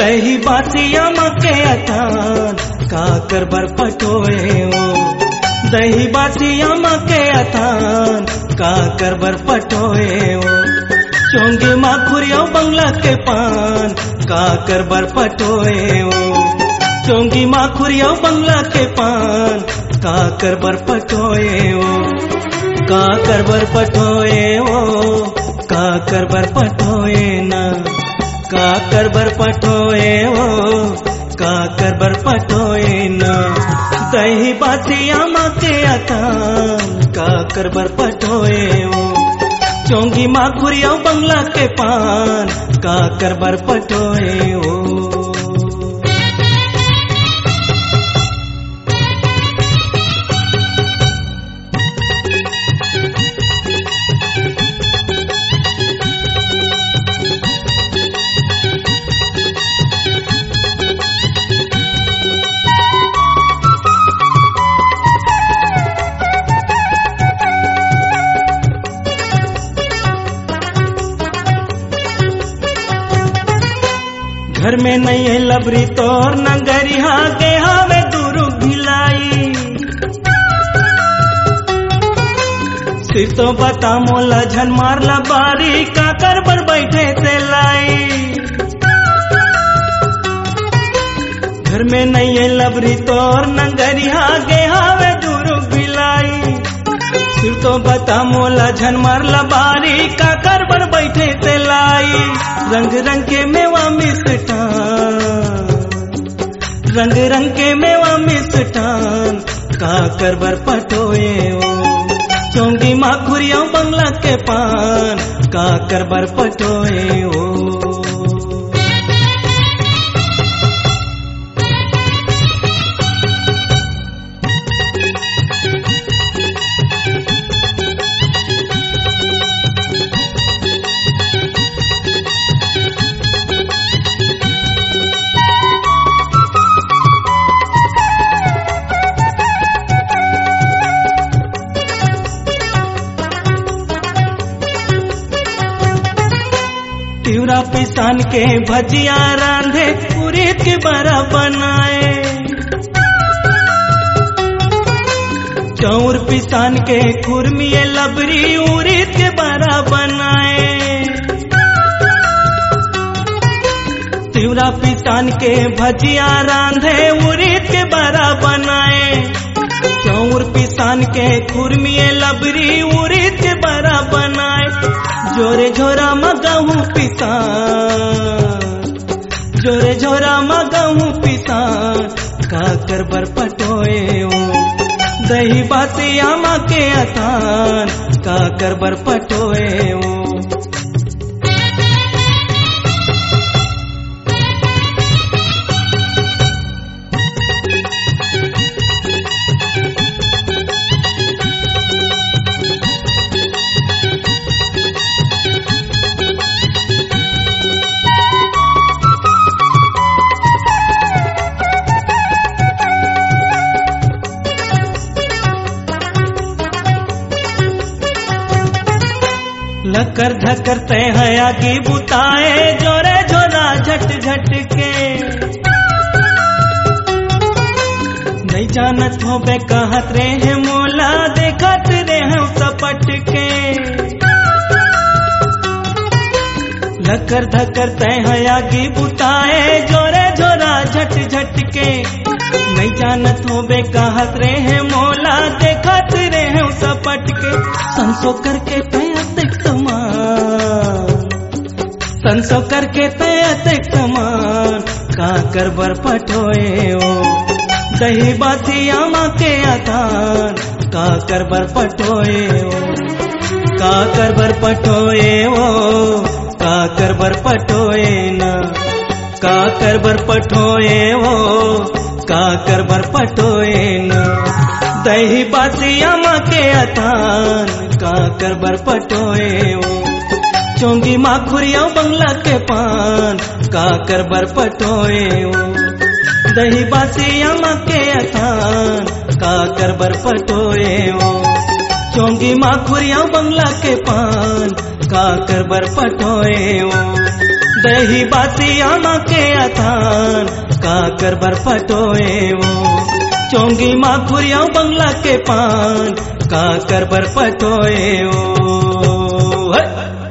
दही बासिया मके अथान काकर बर पटोए ओ दही बासिया मके अथान काकर बर पटोए ओ चोंगी माखुरिया बंगला के पान काकर बर पटोए ओ चोंगी माखुरिया बंगला के पान काकर बर पटोए ओ काकर बर पटोए ओ काकर बर पटोए ना काकर बर पटोए ओ काकर बर पटोए ना दही बासिया मके अथान काकर बर पटोए ओ चोंगी माखुरिया बंगला के पान काकर बर पटोए ओ घर में नहीं है लबरी तोर नंगरिया के हावे दूर भिलाई सिर तो बता मोला झन मारला बारी काकर बर बैठे से लाई घर में नहीं है लबरी तोर नंगरिया के हावे दूर भिलाई सिर तो बता मोला झन मारला बारी काकर बर बैठे से लाई रंग रंग के मेवा मिष्ठान रंग रंग के मेवा मिष्ठान काकर बर पटोए ओ चोंगी माखुरिया बंगला के पान काकर बर पटोए ओ तिवरा पिसान के भजिया रांधे उरीद के बरा बनाए चौर पिसान के खुरमिए लबरी उरीद के बरा बनाए तिवरा पिसान के भजिया रांधे उरीद के बरा बनाए चौर पिसान के खुरमिए लबरी उरीद के बरा बनाए जोरे झोरा मगहू पिसान जोरे झोरा मगहू पिसान काकर बर पटोए ओ दही बासिया मके अथान काकर बर पटोए ओ लकर धकर तय हया की बुताए जोरे झोरा झट झट के नहीं जानत हो बे कहत रे है मोला देखत रे हम सपट के लकर धकर तय हया की बुताए जोरे झोरा झट झट के नहीं जानत हो बे कहत रे है मोला देखत रे हम सपट के संसो करके संसो करके तैयार समान काकर बर पटोए ओ दही बासिया मके अथान काकर बर पटोए ओ काकर बर पटोए ओ काकर बर पटोए ना काकर बर पटोए ओ काकर बर पटोए ना दही बासिया मके अथान काकर बर पटोए ओ चोंगी माखुरिया बंगला के पान काकर बर पटोए ओ दही बासिया मके अथान काकर बर पटोए ओ चोंगी माखुरिया बंगला के पान काकर बर पटोए ओ दही बासी आमा के अथान काकर बर पटोए वो चोंगी माँ खुरियाओ बंगला के पान काकर बर पटोए वो